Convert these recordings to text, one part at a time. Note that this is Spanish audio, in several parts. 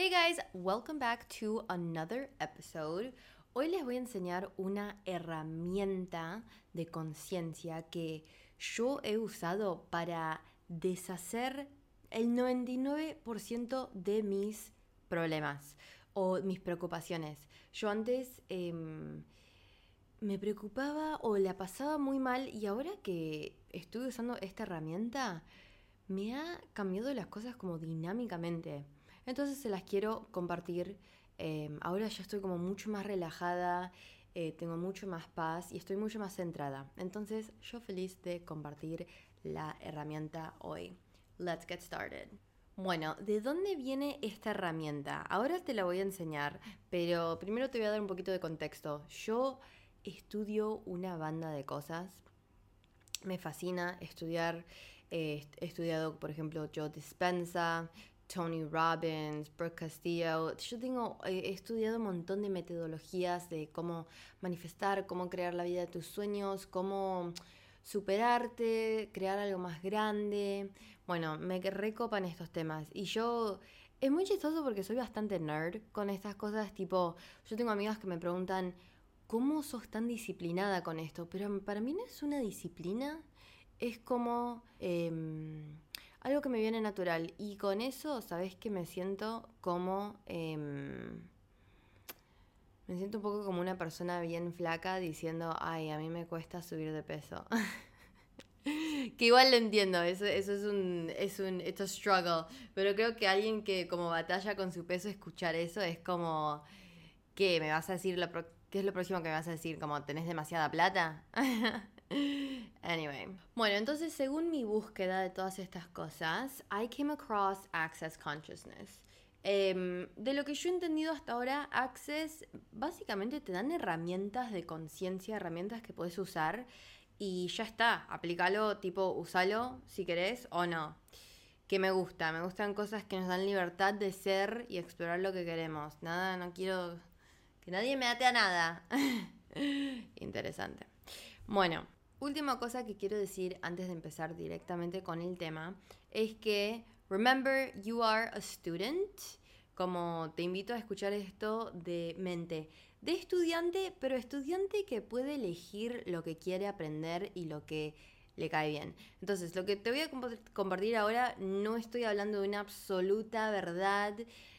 Hey guys, welcome back to another episode. Hoy les voy a enseñar una herramienta de conciencia que yo he usado para deshacer el 99% de mis problemas o mis preocupaciones. Yo antes me preocupaba o la pasaba muy mal y ahora que estoy usando esta herramienta me ha cambiado las cosas como dinámicamente. Entonces se las quiero compartir. Ahora ya estoy como mucho más relajada, tengo mucho más paz y estoy mucho más centrada. Entonces yo feliz de compartir la herramienta hoy. Let's get started. Bueno, ¿de dónde viene esta herramienta? Ahora te la voy a enseñar, pero primero te voy a dar un poquito de contexto. Yo estudio una banda de cosas. Me fascina estudiar. He estudiado, por ejemplo, Joe Dispenza, Tony Robbins, Brooke Castillo. He estudiado un montón de metodologías de cómo manifestar, cómo crear la vida de tus sueños, cómo superarte, crear algo más grande. Bueno, me recopan estos temas. Y yo, es muy chistoso porque soy bastante nerd con estas cosas. Tipo, yo tengo amigas que me preguntan, ¿cómo sos tan disciplinada con esto? Pero para mí no es una disciplina, es como algo que me viene natural. Y con eso, ¿sabés qué me siento? Como... me siento un poco como una persona bien flaca diciendo, ay, a mí me cuesta subir de peso. Que igual lo entiendo, eso it's a struggle. Pero creo que alguien que como batalla con su peso, escuchar eso es como, ¿qué? ¿Me vas a decir qué es lo próximo que me vas a decir? ¿Como tenés demasiada plata? Anyway. Bueno, entonces según mi búsqueda de todas estas cosas, I came across Access Consciousness. De lo que yo he entendido hasta ahora, Access básicamente te dan herramientas de conciencia, herramientas que puedes usar y ya está, aplícalo, tipo, usalo si querés o no. Que me gustan cosas que nos dan libertad de ser y explorar lo que queremos. Nada, no quiero que nadie me ate a nada. Interesante. Bueno, última cosa que quiero decir antes de empezar directamente con el tema es que remember you are a student. Como te invito a escuchar esto de mente de estudiante, pero estudiante que puede elegir lo que quiere aprender y lo que le cae bien. Entonces, lo que te voy a compartir ahora, no estoy hablando de una absoluta verdad.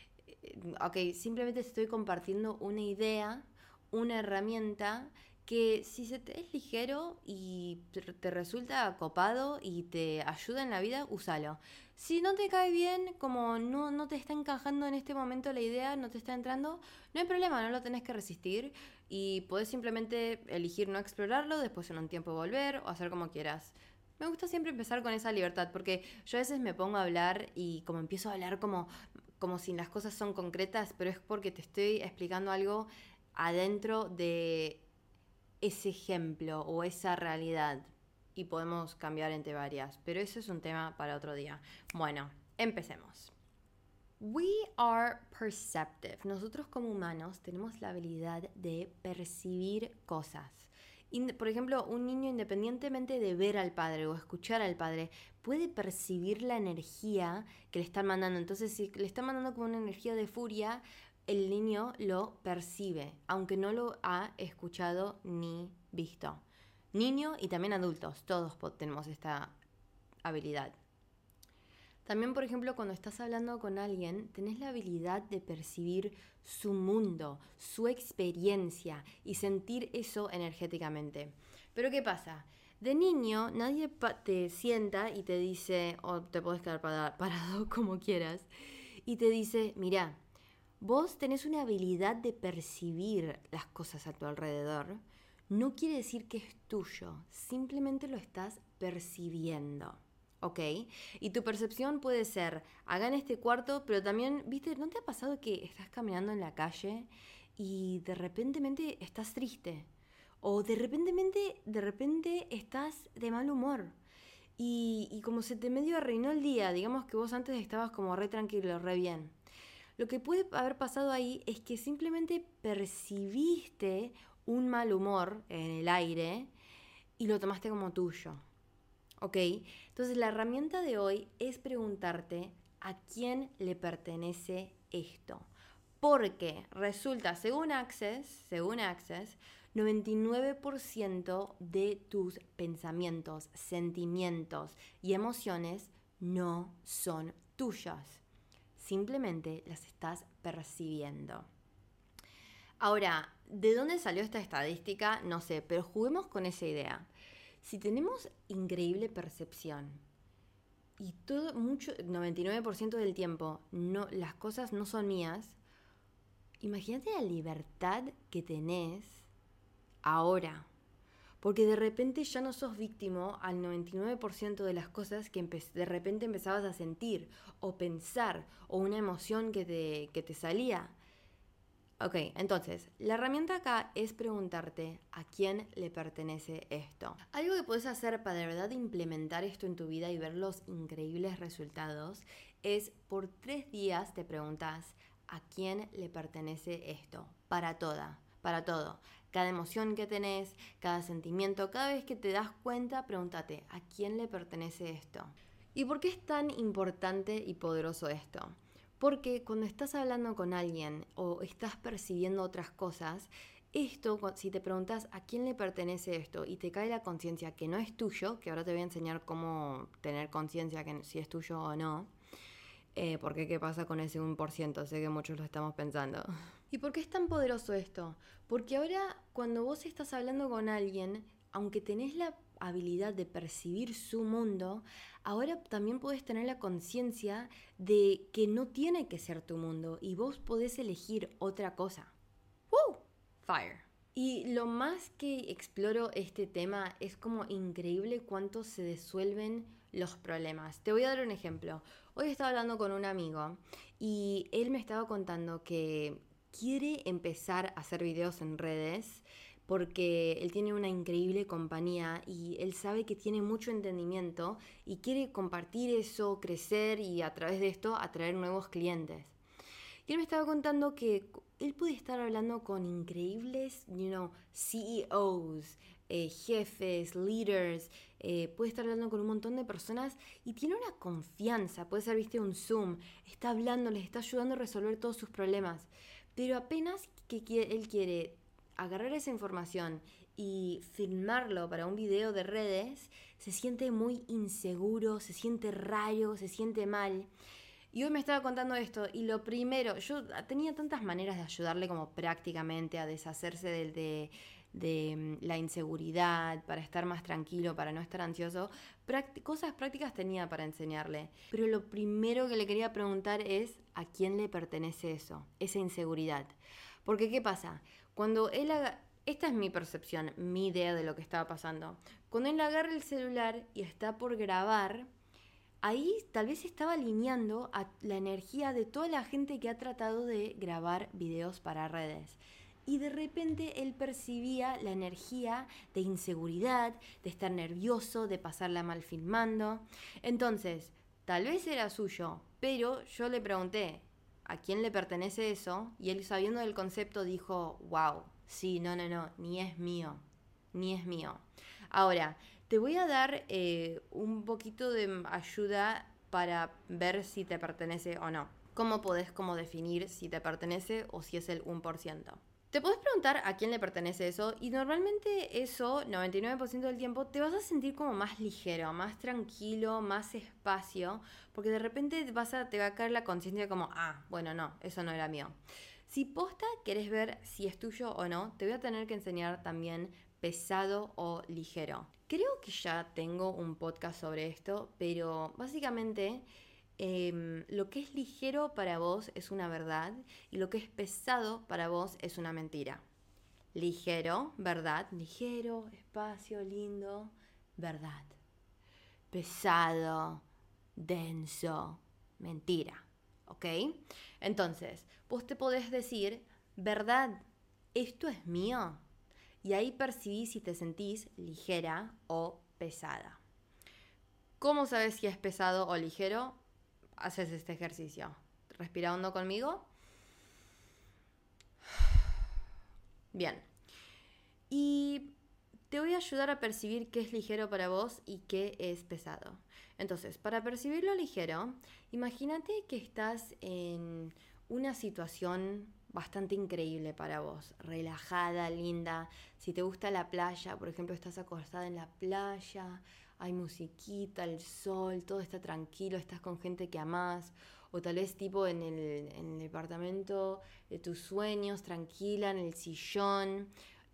Ok, simplemente estoy compartiendo una idea, una herramienta que si se te es ligero y te resulta copado y te ayuda en la vida, úsalo. Si no te cae bien, como no te está encajando en este momento la idea, no te está entrando, no hay problema, no lo tenés que resistir y podés simplemente elegir no explorarlo, después en un tiempo volver o hacer como quieras. Me gusta siempre empezar con esa libertad porque yo a veces me pongo a hablar y como empiezo a hablar como si las cosas son concretas, pero es porque te estoy explicando algo adentro de ese ejemplo o esa realidad y podemos cambiar entre varias, pero eso es un tema para otro día. Bueno, empecemos. We are perceptive. Nosotros como humanos tenemos la habilidad de percibir cosas. Por ejemplo, un niño, independientemente de ver al padre o escuchar al padre, puede percibir la energía que le están mandando. Entonces, si le están mandando como una energía de furia, el niño lo percibe, aunque no lo ha escuchado ni visto. Niño y también adultos, todos tenemos esta habilidad. También, por ejemplo, cuando estás hablando con alguien, tenés la habilidad de percibir su mundo, su experiencia y sentir eso energéticamente. Pero ¿qué pasa? De niño, nadie te sienta y te dice, o te podés quedar parado como quieras, y te dice, mira, vos tenés una habilidad de percibir las cosas a tu alrededor. No quiere decir que es tuyo, simplemente lo estás percibiendo. ¿Ok? Y tu percepción puede ser, acá en este cuarto, pero también, ¿viste? ¿No te ha pasado que estás caminando en la calle y de repente estás triste? O de repente estás de mal humor. Y como se te medio arruinó el día, digamos que vos antes estabas como re tranquilo, re bien. Lo que puede haber pasado ahí es que simplemente percibiste un mal humor en el aire y lo tomaste como tuyo. ¿Ok? Entonces la herramienta de hoy es preguntarte a quién le pertenece esto. Porque resulta, según Access, 99% de tus pensamientos, sentimientos y emociones no son tuyas. Simplemente las estás percibiendo. Ahora, ¿de dónde salió esta estadística? No sé, pero juguemos con esa idea. Si tenemos increíble percepción y 99% del tiempo las cosas no son mías, imagínate la libertad que tenés ahora. Porque de repente ya no sos víctima al 99% de las cosas que de repente empezabas a sentir o pensar o una emoción que te salía. Ok, entonces, la herramienta acá es preguntarte a quién le pertenece esto. Algo que puedes hacer para de verdad implementar esto en tu vida y ver los increíbles resultados es por 3 días te preguntas a quién le pertenece esto. Para todo. Cada emoción que tenés, cada sentimiento, cada vez que te das cuenta, pregúntate a quién le pertenece esto. ¿Y por qué es tan importante y poderoso esto? Porque cuando estás hablando con alguien o estás percibiendo otras cosas, esto, si te preguntas a quién le pertenece esto y te cae la conciencia que no es tuyo, que ahora te voy a enseñar cómo tener conciencia que si es tuyo o no, porque qué pasa con ese 1%, sé que muchos lo estamos pensando. ¿Y por qué es tan poderoso esto? Porque ahora cuando vos estás hablando con alguien, aunque tenés la habilidad de percibir su mundo, ahora también podés tener la conciencia de que no tiene que ser tu mundo y vos podés elegir otra cosa. ¡Woo! Fire. Y lo más que exploro este tema es como increíble cuánto se disuelven los problemas. Te voy a dar un ejemplo. Hoy estaba hablando con un amigo y él me estaba contando que quiere empezar a hacer videos en redes porque él tiene una increíble compañía y él sabe que tiene mucho entendimiento y quiere compartir eso, crecer y a través de esto atraer nuevos clientes. Y él me estaba contando que él puede estar hablando con increíbles, CEOs, jefes, leaders, puede estar hablando con un montón de personas y tiene una confianza, puede ser, un Zoom, está hablando, les está ayudando a resolver todos sus problemas. Pero apenas él quiere agarrar esa información y filmarlo para un video de redes, se siente muy inseguro, se siente raro, se siente mal. Y hoy me estaba contando esto y lo primero, yo tenía tantas maneras de ayudarle como prácticamente a deshacerse de la inseguridad, para estar más tranquilo, para no estar ansioso. Cosas prácticas tenía para enseñarle. Pero lo primero que le quería preguntar es a quién le pertenece eso, esa inseguridad. Porque ¿qué pasa? Cuando él esta es mi percepción, mi idea de lo que estaba pasando. Cuando él agarra el celular y está por grabar, ahí tal vez estaba alineando a la energía de toda la gente que ha tratado de grabar videos para redes. Y de repente él percibía la energía de inseguridad, de estar nervioso, de pasarla mal filmando. Entonces, tal vez era suyo, pero yo le pregunté a quién le pertenece eso y él, sabiendo del concepto, dijo, wow, sí, no, ni es mío. Ahora, te voy a dar un poquito de ayuda para ver si te pertenece o no. ¿Cómo podés definir si te pertenece o si es el 1%? Te podés preguntar a quién le pertenece eso y normalmente eso, 99% del tiempo, te vas a sentir como más ligero, más tranquilo, más espacio, porque de repente te va a caer la conciencia como, bueno, no, eso no era mío. Si posta querés ver si es tuyo o no, te voy a tener que enseñar también pesado o ligero. Creo que ya tengo un podcast sobre esto, pero básicamente lo que es ligero para vos es una verdad y lo que es pesado para vos es una mentira. Ligero, verdad, ligero, espacio, lindo, verdad. Pesado, denso, mentira, ¿ok? Entonces, vos te podés decir, verdad, ¿esto es mío? Y ahí percibís si te sentís ligera o pesada. ¿Cómo sabes si es pesado o ligero? Haces este ejercicio. Respira hondo conmigo. Bien. Y te voy a ayudar a percibir qué es ligero para vos y qué es pesado. Entonces, para percibir lo ligero, imagínate que estás en una situación bastante increíble para vos, relajada, linda. Si te gusta la playa, por ejemplo, estás acostada en la playa, hay musiquita, el sol, todo está tranquilo, estás con gente que amás, o tal vez tipo en el departamento de tus sueños, tranquila, en el sillón,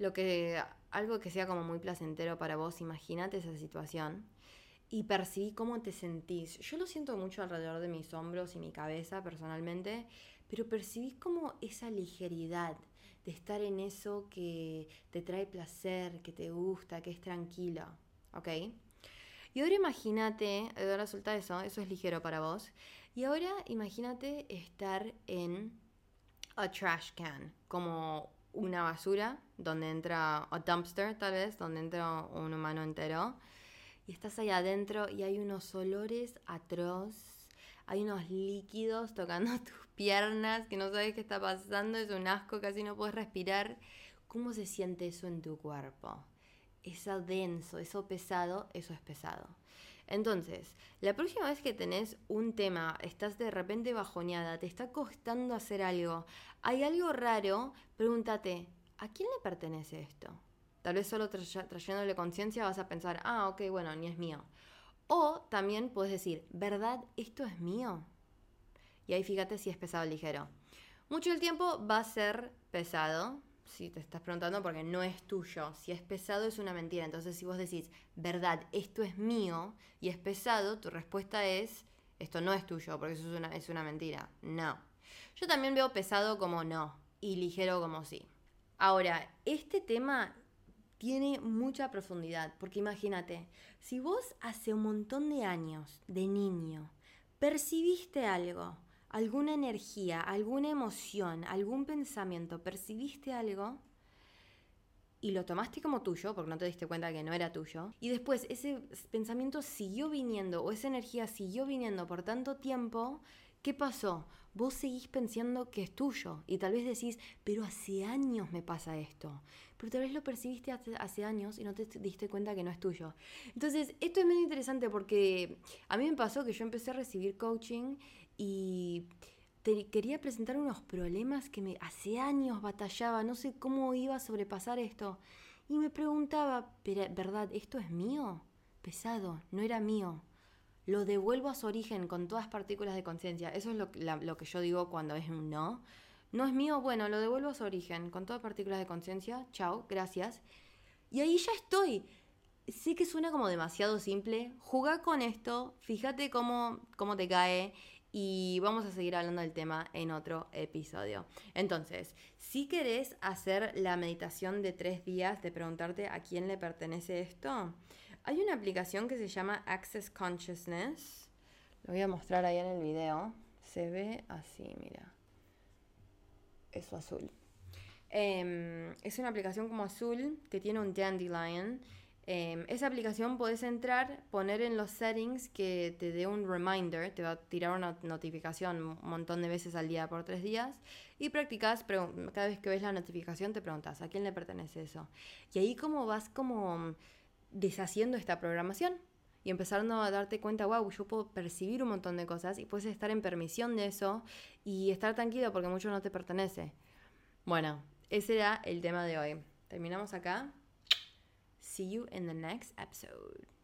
algo que sea como muy placentero para vos. Imagínate esa situación y percibí cómo te sentís. Yo lo siento mucho alrededor de mis hombros y mi cabeza personalmente, pero percibís como esa ligeridad de estar en eso que te trae placer, que te gusta, que es tranquilo, ¿ok? Y ahora imagínate, ahora resulta eso es ligero para vos. Y ahora imagínate estar en a trash can, como una basura donde entra, a dumpster tal vez, donde entra un humano entero. Y estás ahí adentro y hay unos olores atroz, hay unos líquidos tocando tus piernas que no sabes qué está pasando, es un asco, casi no puedes respirar. ¿Cómo se siente eso en tu cuerpo? Eso denso, eso pesado, eso es pesado. Entonces, la próxima vez que tenés un tema, estás de repente bajoneada, te está costando hacer algo, hay algo raro, pregúntate, ¿a quién le pertenece esto? Tal vez solo trayéndole conciencia vas a pensar, ok, bueno, ni es mío. O también puedes decir, ¿verdad? ¿Esto es mío? Y ahí fíjate si es pesado o ligero. Mucho del tiempo va a ser pesado, si te estás preguntando, porque no es tuyo. Si es pesado es una mentira. Entonces si vos decís, verdad, esto es mío y es pesado, tu respuesta es, esto no es tuyo, porque eso es una mentira. No. Yo también veo pesado como no y ligero como sí. Ahora, este tema tiene mucha profundidad, porque imagínate, si vos hace un montón de años, de niño, percibiste algo, alguna energía, alguna emoción, algún pensamiento, percibiste algo y lo tomaste como tuyo, porque no te diste cuenta que no era tuyo, y después ese pensamiento siguió viniendo o esa energía siguió viniendo por tanto tiempo, ¿qué pasó? Vos seguís pensando que es tuyo y tal vez decís, pero hace años me pasa esto. Pero tal vez lo percibiste hace años y no te diste cuenta que no es tuyo. Entonces, esto es muy interesante porque a mí me pasó que yo empecé a recibir coaching y quería presentar unos problemas que hace años batallaba, no sé cómo iba a sobrepasar esto. Y me preguntaba, ¿pero verdad, esto es mío? Pesado, no era mío. Lo devuelvo a su origen con todas partículas de conciencia. Eso es lo que yo digo cuando es un no. No es mío, bueno, lo devuelvo a su origen con todas partículas de conciencia. Chao, gracias. Y ahí ya estoy. Sé que suena como demasiado simple. Jugá con esto, fíjate cómo te cae y vamos a seguir hablando del tema en otro episodio. Entonces, si querés hacer la meditación de 3 días de preguntarte a quién le pertenece esto, hay una aplicación que se llama Access Consciousness. Lo voy a mostrar ahí en el video. Se ve así, mira. Eso azul. Es una aplicación como azul que tiene un dandelion. Esa aplicación podés entrar, poner en los settings que te dé un reminder, te va a tirar una notificación un montón de veces al día por 3 días y practicás, cada vez que ves la notificación te preguntas ¿a quién le pertenece eso? Y ahí como vas como deshaciendo esta programación y empezando a darte cuenta, wow, yo puedo percibir un montón de cosas y puedes estar en permisión de eso y estar tranquilo porque mucho no te pertenece. Bueno, ese era el tema de hoy. Terminamos acá. See you in the next episode.